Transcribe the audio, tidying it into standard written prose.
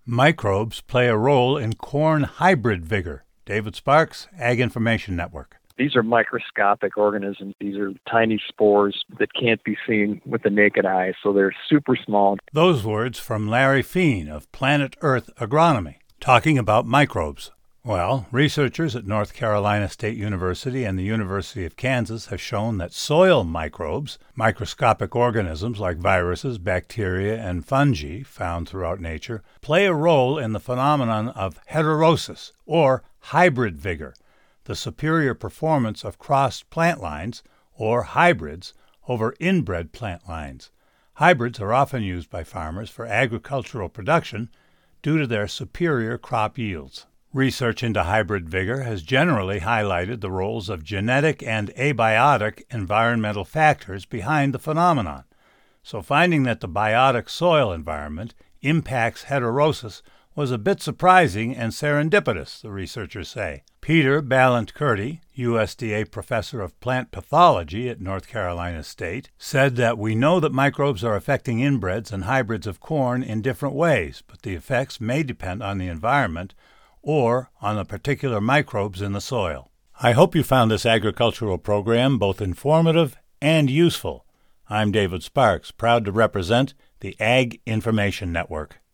Microbes play a role in corn hybrid vigor. David Sparks, Ag Information Network. These are microscopic organisms. These are tiny spores that can't be seen with the naked eye, so they're super small. Those words from Larry Feen of Planet Earth Agronomy, talking about microbes. Well, researchers at North Carolina State University and the University of Kansas have shown that soil microbes, microscopic organisms like viruses, bacteria, and fungi found throughout nature, play a role in the phenomenon of heterosis, or hybrid vigor, the superior performance of crossed plant lines, or hybrids, over inbred plant lines. Hybrids are often used by farmers for agricultural production due to their superior crop yields. Research into hybrid vigor has generally highlighted the roles of genetic and abiotic environmental factors behind the phenomenon. So finding that the biotic soil environment impacts heterosis was a bit surprising and serendipitous, the researchers say. Peter Balint-Curti, USDA professor of plant pathology at North Carolina State, said that we know that microbes are affecting inbreds and hybrids of corn in different ways, but the effects may depend on the environment or on the particular microbes in the soil. I hope you found this agricultural program both informative and useful. I'm David Sparks, proud to represent the Ag Information Network.